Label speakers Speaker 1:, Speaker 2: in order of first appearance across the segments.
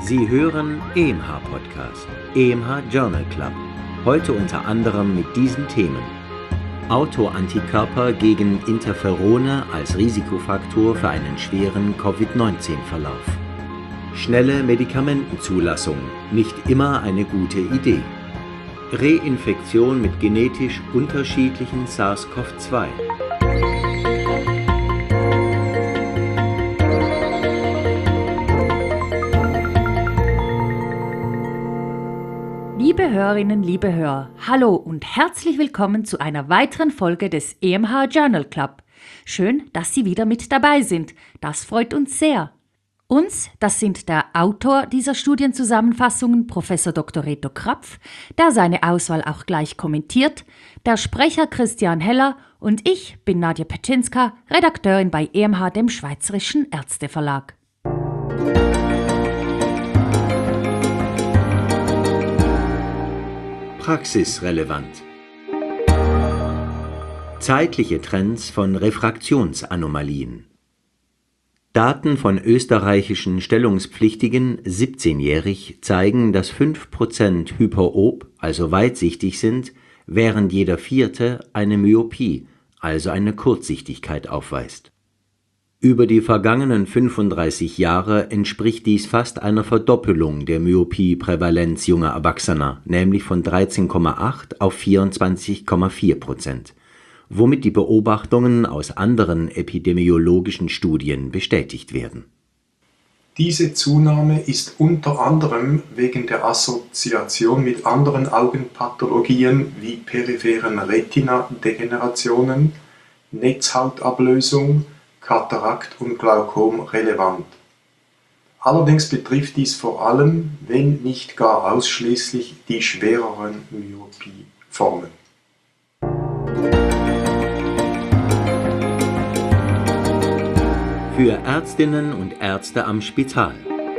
Speaker 1: Sie hören EMH Podcast, EMH Journal Club. Heute unter anderem mit diesen Themen: Autoantikörper gegen Interferone als Risikofaktor für einen schweren Covid-19-Verlauf. Schnelle Medikamentenzulassung, nicht immer eine gute Idee. Reinfektion mit genetisch unterschiedlichen SARS-CoV-2.
Speaker 2: Liebe Hörerinnen, liebe Hörer, hallo und herzlich willkommen zu einer weiteren Folge des EMH Journal Club. Schön, dass Sie wieder mit dabei sind. Das freut uns sehr. Uns, das sind der Autor dieser Studienzusammenfassungen, Prof. Dr. Reto Krapf, der seine Auswahl auch gleich kommentiert, der Sprecher Christian Heller und ich bin Nadja Petschinska, Redakteurin bei EMH, dem Schweizerischen Ärzteverlag.
Speaker 1: Praxisrelevant. Zeitliche Trends von Refraktionsanomalien. Daten von österreichischen Stellungspflichtigen 17-jährig zeigen, dass 5% hyperop, also weitsichtig sind, während jeder vierte eine Myopie, also eine Kurzsichtigkeit aufweist. Über die vergangenen 35 Jahre entspricht dies fast einer Verdoppelung der Myopie-Prävalenz junger Erwachsener, nämlich von 13,8 auf 24,4%, womit die Beobachtungen aus anderen epidemiologischen Studien bestätigt werden.
Speaker 3: Diese Zunahme ist unter anderem wegen der Assoziation mit anderen Augenpathologien wie peripheren Retina-Degenerationen, Netzhautablösung, Katarakt und Glaukom relevant. Allerdings betrifft dies vor allem, wenn nicht gar ausschließlich, die schwereren Myopieformen.
Speaker 1: Für Ärztinnen und Ärzte am Spital.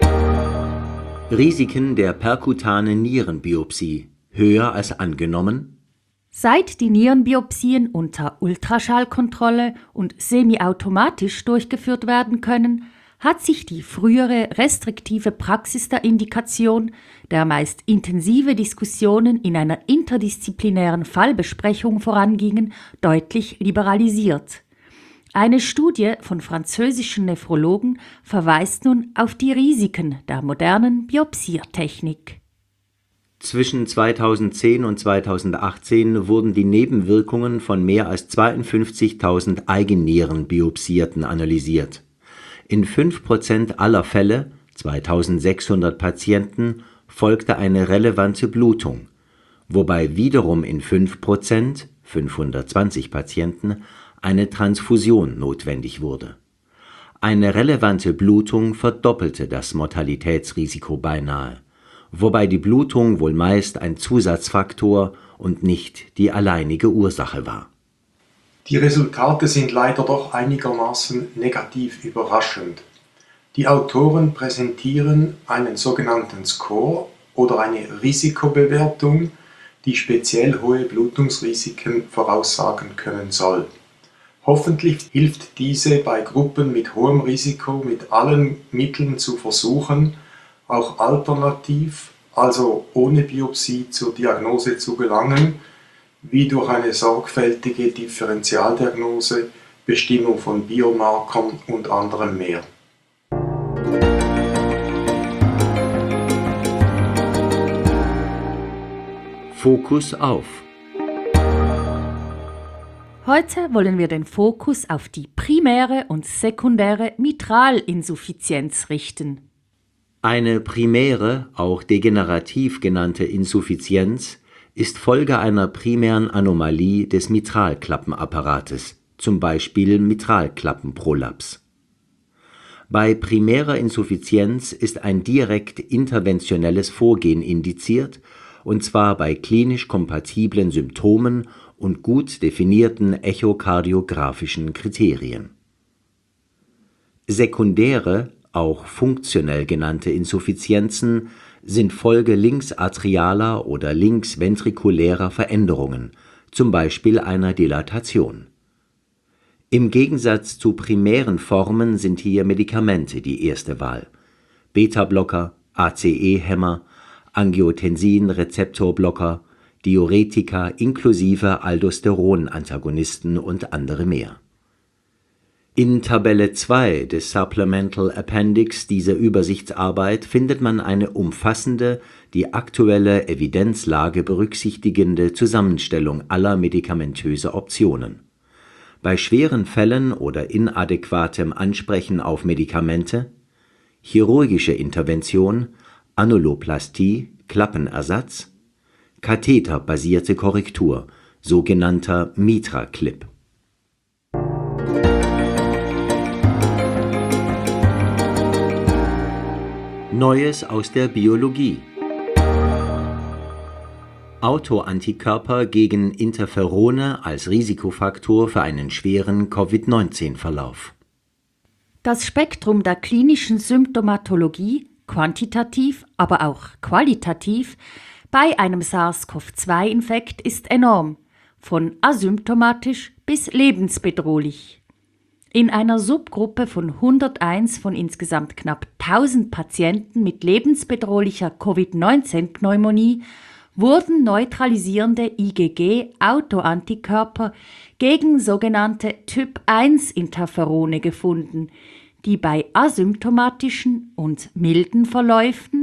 Speaker 1: Risiken der perkutanen Nierenbiopsie höher als angenommen?
Speaker 2: Seit die Nierenbiopsien unter Ultraschallkontrolle und semiautomatisch durchgeführt werden können, hat sich die frühere restriktive Praxis der Indikation, der meist intensive Diskussionen in einer interdisziplinären Fallbesprechung vorangingen, deutlich liberalisiert. Eine Studie von französischen Nephrologen verweist nun auf die Risiken der modernen Biopsiertechnik.
Speaker 1: Zwischen 2010 und 2018 wurden die Nebenwirkungen von mehr als 52.000 Eigennierenbiopsierten analysiert. In 5% aller Fälle, 2600 Patienten, folgte eine relevante Blutung, wobei wiederum in 5%, 520 Patienten, eine Transfusion notwendig wurde. Eine relevante Blutung verdoppelte das Mortalitätsrisiko beinahe, wobei die Blutung wohl meist ein Zusatzfaktor und nicht die alleinige Ursache war.
Speaker 3: Die Resultate sind leider doch einigermaßen negativ überraschend. Die Autoren präsentieren einen sogenannten Score oder eine Risikobewertung, die speziell hohe Blutungsrisiken voraussagen können soll. Hoffentlich hilft diese bei Gruppen mit hohem Risiko mit allen Mitteln zu versuchen, auch alternativ, also ohne Biopsie, zur Diagnose zu gelangen, wie durch eine sorgfältige Differentialdiagnose, Bestimmung von Biomarkern und anderem mehr.
Speaker 1: Fokus auf.
Speaker 2: Heute wollen wir den Fokus auf die primäre und sekundäre Mitralinsuffizienz richten.
Speaker 1: Eine primäre, auch degenerativ genannte Insuffizienz ist Folge einer primären Anomalie des Mitralklappenapparates, zum Beispiel Mitralklappenprolaps. Bei primärer Insuffizienz ist ein direkt interventionelles Vorgehen indiziert, und zwar bei klinisch kompatiblen Symptomen und gut definierten echokardiografischen Kriterien. Sekundäre, auch funktionell genannte Insuffizienzen sind Folge linksatrialer oder linksventrikulärer Veränderungen, zum Beispiel einer Dilatation. Im Gegensatz zu primären Formen sind hier Medikamente die erste Wahl: Beta-Blocker, ACE-Hämmer, Angiotensin-Rezeptorblocker, Diuretika inklusive Aldosteron-Antagonisten und andere mehr. In Tabelle 2 des Supplemental Appendix dieser Übersichtsarbeit findet man eine umfassende, die aktuelle Evidenzlage berücksichtigende Zusammenstellung aller medikamentöser Optionen. Bei schweren Fällen oder inadäquatem Ansprechen auf Medikamente, chirurgische Intervention, Annuloplastie, Klappenersatz, katheterbasierte Korrektur, sogenannter Mitra-Clip. Neues aus der Biologie. Autoantikörper gegen Interferone als Risikofaktor für einen schweren Covid-19-Verlauf.
Speaker 2: Das Spektrum der klinischen Symptomatologie, quantitativ, aber auch qualitativ, bei einem SARS-CoV-2-Infekt ist enorm, von asymptomatisch bis lebensbedrohlich. In einer Subgruppe von 101 von insgesamt knapp 1000 Patienten mit lebensbedrohlicher Covid-19-Pneumonie wurden neutralisierende IgG-Autoantikörper gegen sogenannte Typ-1-Interferone gefunden, die bei asymptomatischen und milden Verläufen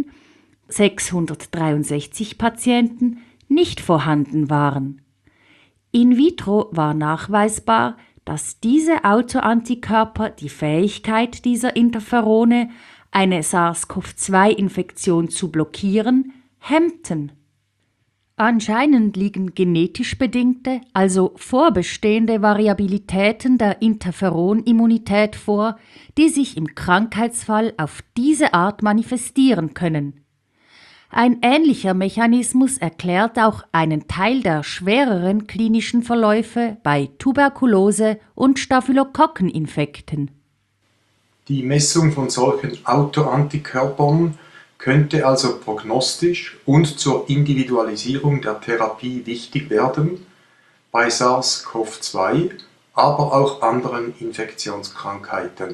Speaker 2: 663 Patienten nicht vorhanden waren. In vitro war nachweisbar, dass diese Autoantikörper die Fähigkeit dieser Interferone, eine SARS-CoV-2-Infektion zu blockieren, hemmten. Anscheinend liegen genetisch bedingte, also vorbestehende Variabilitäten der Interferonimmunität vor, die sich im Krankheitsfall auf diese Art manifestieren können. Ein ähnlicher Mechanismus erklärt auch einen Teil der schwereren klinischen Verläufe bei Tuberkulose- und Staphylokokkeninfekten.
Speaker 3: Die Messung von solchen Autoantikörpern könnte also prognostisch und zur Individualisierung der Therapie wichtig werden, bei SARS-CoV-2, aber auch anderen Infektionskrankheiten.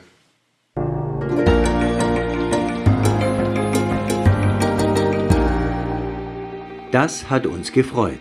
Speaker 1: Das hat uns gefreut.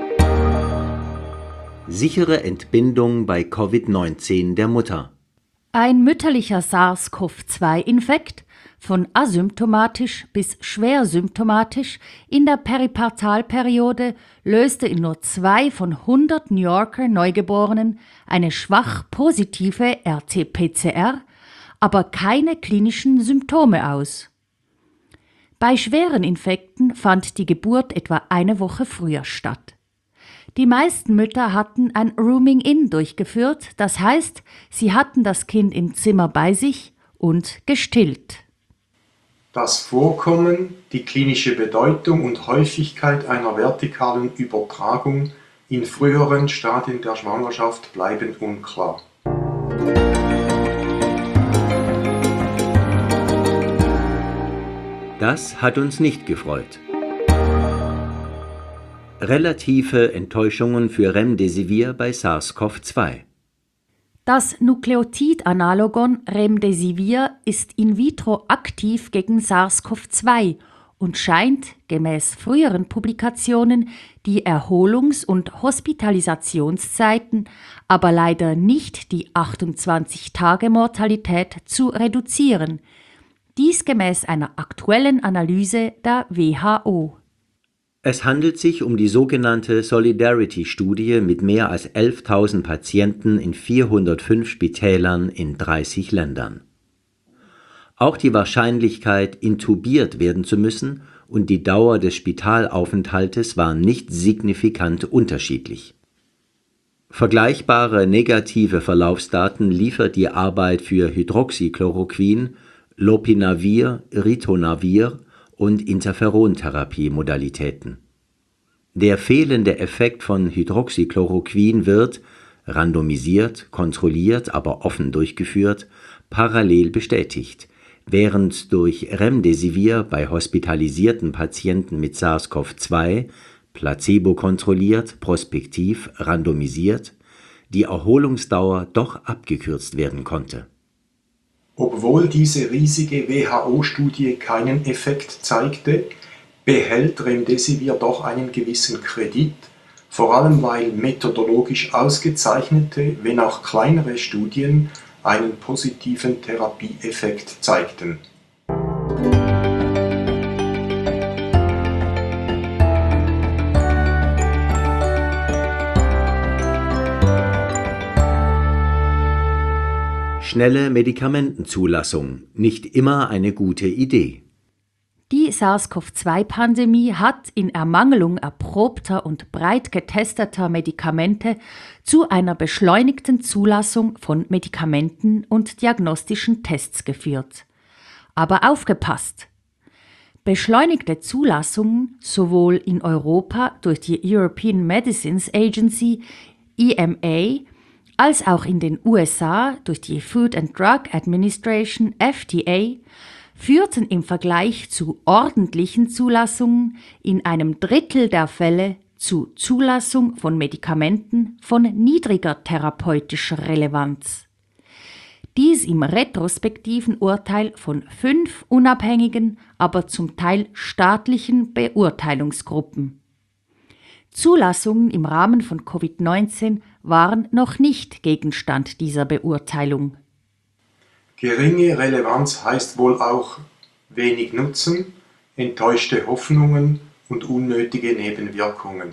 Speaker 1: Sichere Entbindung bei Covid-19 der Mutter.
Speaker 2: Ein mütterlicher SARS-CoV-2-Infekt, von asymptomatisch bis schwer symptomatisch in der Peripartalperiode, löste in nur 2 von 100 New Yorker Neugeborenen eine schwach positive RT-PCR, aber keine klinischen Symptome aus. Bei schweren Infekten fand die Geburt etwa eine Woche früher statt. Die meisten Mütter hatten ein Rooming-In durchgeführt, das heißt, sie hatten das Kind im Zimmer bei sich und gestillt.
Speaker 3: Das Vorkommen, die klinische Bedeutung und Häufigkeit einer vertikalen Übertragung in früheren Stadien der Schwangerschaft bleiben unklar.
Speaker 1: Das hat uns nicht gefreut. Relative Enttäuschungen für Remdesivir bei SARS-CoV-2.
Speaker 2: Das Nukleotid-Analogon Remdesivir ist in vitro aktiv gegen SARS-CoV-2 und scheint, gemäß früheren Publikationen, die Erholungs- und Hospitalisationszeiten, aber leider nicht die 28-Tage-Mortalität zu reduzieren. Dies gemäß einer aktuellen Analyse der WHO.
Speaker 1: Es handelt sich um die sogenannte Solidarity-Studie mit mehr als 11.000 Patienten in 405 Spitälern in 30 Ländern. Auch die Wahrscheinlichkeit, intubiert werden zu müssen, und die Dauer des Spitalaufenthaltes waren nicht signifikant unterschiedlich. Vergleichbare negative Verlaufsdaten liefert die Arbeit für Hydroxychloroquin, Lopinavir, Ritonavir und Interferontherapie-Modalitäten. Der fehlende Effekt von Hydroxychloroquin wird, randomisiert, kontrolliert, aber offen durchgeführt, parallel bestätigt, während durch Remdesivir bei hospitalisierten Patienten mit SARS-CoV-2, placebo-kontrolliert, prospektiv, randomisiert, die Erholungsdauer doch abgekürzt werden konnte.
Speaker 3: Obwohl diese riesige WHO-Studie keinen Effekt zeigte, behält Remdesivir doch einen gewissen Kredit, vor allem weil methodologisch ausgezeichnete, wenn auch kleinere Studien einen positiven Therapieeffekt zeigten.
Speaker 1: Schnelle Medikamentenzulassung, nicht immer eine gute Idee.
Speaker 2: Die SARS-CoV-2-Pandemie hat in Ermangelung erprobter und breit getesteter Medikamente zu einer beschleunigten Zulassung von Medikamenten und diagnostischen Tests geführt. Aber aufgepasst! Beschleunigte Zulassungen sowohl in Europa durch die European Medicines Agency EMA als auch in den USA durch die Food and Drug Administration FDA führten im Vergleich zu ordentlichen Zulassungen in einem Drittel der Fälle zu Zulassung von Medikamenten von niedriger therapeutischer Relevanz. Dies im retrospektiven Urteil von 5 unabhängigen, aber zum Teil staatlichen Beurteilungsgruppen. Zulassungen im Rahmen von Covid-19 waren noch nicht Gegenstand dieser Beurteilung.
Speaker 3: Geringe Relevanz heißt wohl auch wenig Nutzen, enttäuschte Hoffnungen und unnötige Nebenwirkungen.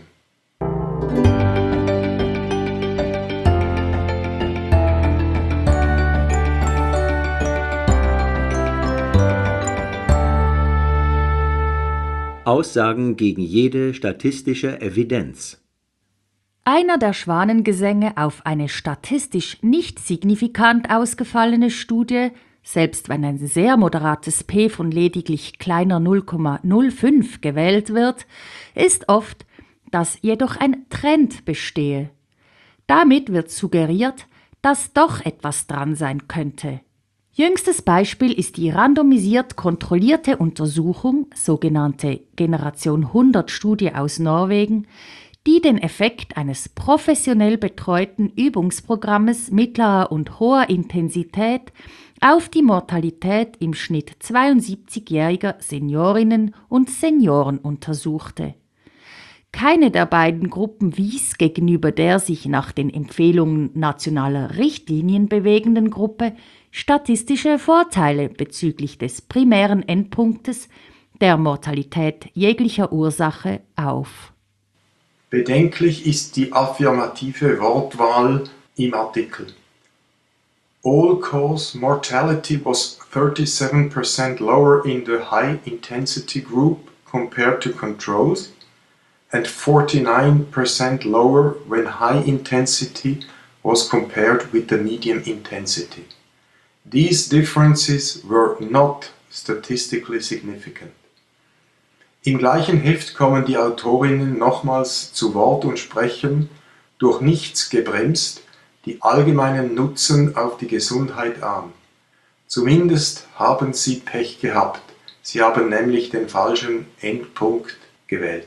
Speaker 1: Aussagen gegen jede statistische Evidenz.
Speaker 2: Einer der Schwanengesänge auf eine statistisch nicht signifikant ausgefallene Studie, selbst wenn ein sehr moderates P von lediglich kleiner 0,05 gewählt wird, ist oft, dass jedoch ein Trend bestehe. Damit wird suggeriert, dass doch etwas dran sein könnte. Jüngstes Beispiel ist die randomisiert kontrollierte Untersuchung, sogenannte Generation 100 Studie aus Norwegen, die den Effekt eines professionell betreuten Übungsprogrammes mittlerer und hoher Intensität auf die Mortalität im Schnitt 72-jähriger Seniorinnen und Senioren untersuchte. Keine der beiden Gruppen wies gegenüber der sich nach den Empfehlungen nationaler Richtlinien bewegenden Gruppe statistische Vorteile bezüglich des primären Endpunktes der Mortalität jeglicher Ursache auf.
Speaker 3: Bedenklich ist die affirmative Wortwahl im Artikel. All-cause mortality was 37% lower in the high-intensity group compared to controls and 49% lower when high intensity was compared with the medium intensity. These differences were not statistically significant. Im gleichen Heft kommen die Autorinnen nochmals zu Wort und sprechen, durch nichts gebremst, die allgemeinen Nutzen auf die Gesundheit an. Zumindest haben sie Pech gehabt. Sie haben nämlich den falschen Endpunkt gewählt.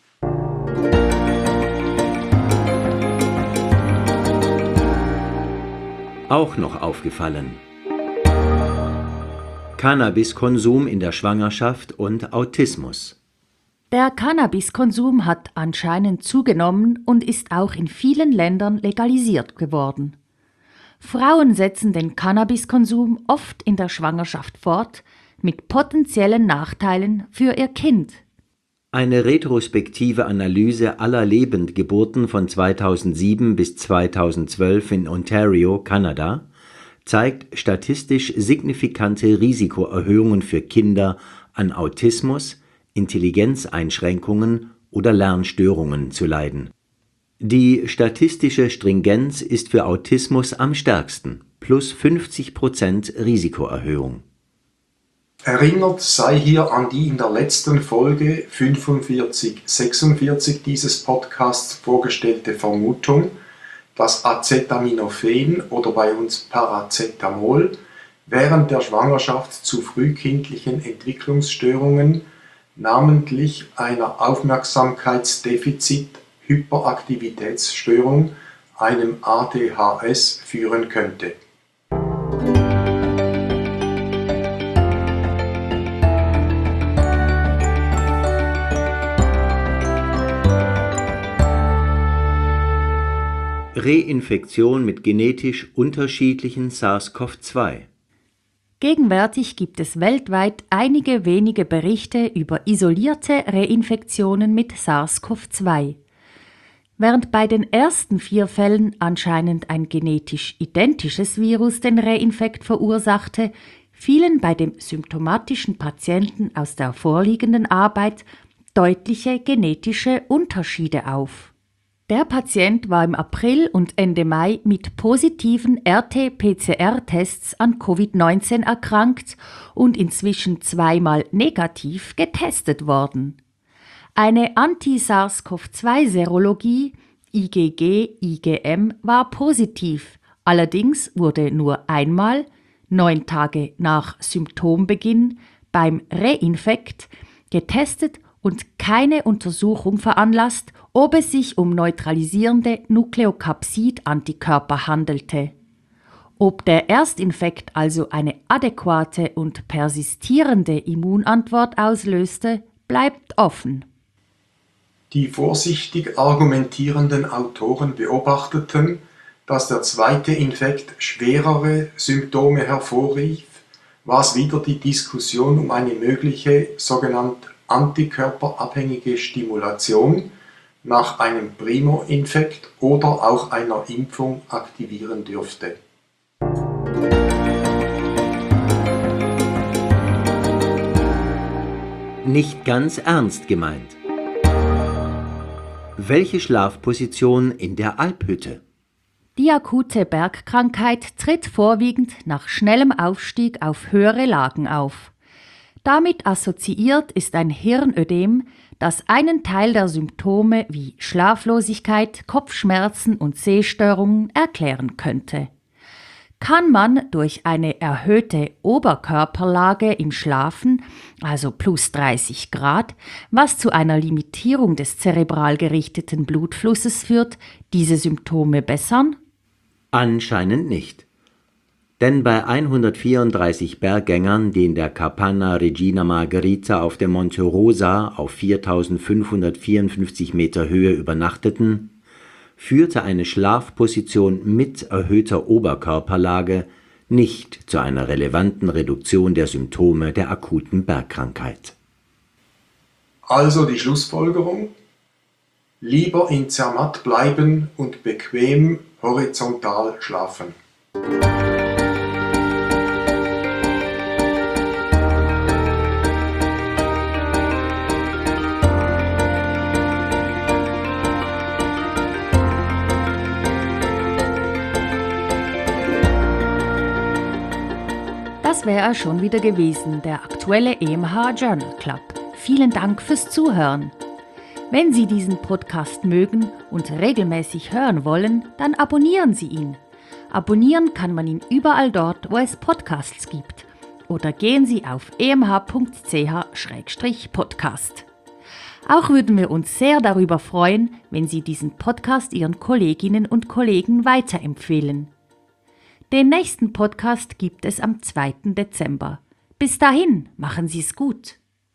Speaker 1: Auch noch aufgefallen. Cannabiskonsum in der Schwangerschaft und Autismus.
Speaker 2: Der Cannabiskonsum hat anscheinend zugenommen und ist auch in vielen Ländern legalisiert geworden. Frauen setzen den Cannabiskonsum oft in der Schwangerschaft fort, mit potenziellen Nachteilen für ihr Kind.
Speaker 1: Eine retrospektive Analyse aller Lebendgeburten von 2007 bis 2012 in Ontario, Kanada, zeigt statistisch signifikante Risikoerhöhungen für Kinder an Autismus, Intelligenzeinschränkungen oder Lernstörungen zu leiden. Die statistische Stringenz ist für Autismus am stärksten, plus 50% Risikoerhöhung.
Speaker 3: Erinnert sei hier an die in der letzten Folge 45/46 dieses Podcasts vorgestellte Vermutung, dass Acetaminophen oder bei uns Paracetamol während der Schwangerschaft zu frühkindlichen Entwicklungsstörungen, namentlich einer Aufmerksamkeitsdefizit-Hyperaktivitätsstörung, einem ADHS, führen könnte.
Speaker 1: Reinfektion mit genetisch unterschiedlichen SARS-CoV-2.
Speaker 2: Gegenwärtig gibt es weltweit einige wenige Berichte über isolierte Reinfektionen mit SARS-CoV-2. Während bei den ersten 4 Fällen anscheinend ein genetisch identisches Virus den Reinfekt verursachte, fielen bei dem symptomatischen Patienten aus der vorliegenden Arbeit deutliche genetische Unterschiede auf. Der Patient war im April und Ende Mai mit positiven RT-PCR-Tests an Covid-19 erkrankt und inzwischen 2-mal negativ getestet worden. Eine Anti-SARS-CoV-2-Serologie, IgG/IgM, war positiv, allerdings wurde nur einmal, 9 Tage nach Symptombeginn, beim Reinfekt getestet und keine Untersuchung veranlasst, ob es sich um neutralisierende Nukleokapsid-Antikörper handelte. Ob der Erstinfekt also eine adäquate und persistierende Immunantwort auslöste, bleibt offen.
Speaker 3: Die vorsichtig argumentierenden Autoren beobachteten, dass der zweite Infekt schwerere Symptome hervorrief, was wieder die Diskussion um eine mögliche sogenannte antikörperabhängige Stimulation nach einem Primo-Infekt oder auch einer Impfung aktivieren dürfte.
Speaker 1: Nicht ganz ernst gemeint. Welche Schlafposition in der Alphütte?
Speaker 2: Die akute Bergkrankheit tritt vorwiegend nach schnellem Aufstieg auf höhere Lagen auf. Damit assoziiert ist ein Hirnödem, das einen Teil der Symptome wie Schlaflosigkeit, Kopfschmerzen und Sehstörungen erklären könnte. Kann man durch eine erhöhte Oberkörperlage im Schlafen, also plus 30 Grad, was zu einer Limitierung des zerebral gerichteten Blutflusses führt, diese Symptome bessern?
Speaker 1: Anscheinend nicht. Denn bei 134 Berggängern, die in der Capanna Regina Margherita auf dem Monte Rosa auf 4.554 Meter Höhe übernachteten, führte eine Schlafposition mit erhöhter Oberkörperlage nicht zu einer relevanten Reduktion der Symptome der akuten Bergkrankheit.
Speaker 3: Also die Schlussfolgerung: Lieber in Zermatt bleiben und bequem horizontal schlafen.
Speaker 2: Das wäre schon wieder gewesen, der aktuelle EMH Journal Club. Vielen Dank fürs Zuhören. Wenn Sie diesen Podcast mögen und regelmäßig hören wollen, dann abonnieren Sie ihn. Abonnieren kann man ihn überall dort, wo es Podcasts gibt. Oder gehen Sie auf emh.ch/podcast. Auch würden wir uns sehr darüber freuen, wenn Sie diesen Podcast Ihren Kolleginnen und Kollegen weiterempfehlen. Den nächsten Podcast gibt es am 2. Dezember. Bis dahin, machen Sie es gut.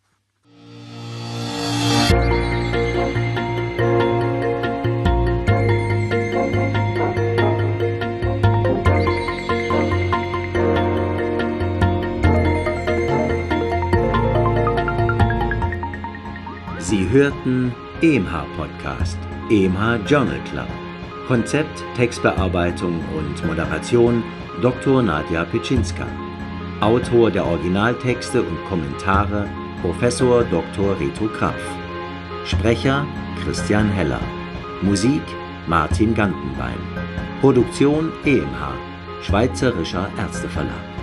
Speaker 1: Sie hörten EMH Podcast, EMH Journal Club. Konzept, Textbearbeitung und Moderation Dr. Nadja Pitschinska. Autor der Originaltexte und Kommentare Professor Dr. Reto Krapf. Sprecher Christian Heller. Musik Martin Gantenbein. Produktion EMH, Schweizerischer Ärzteverlag.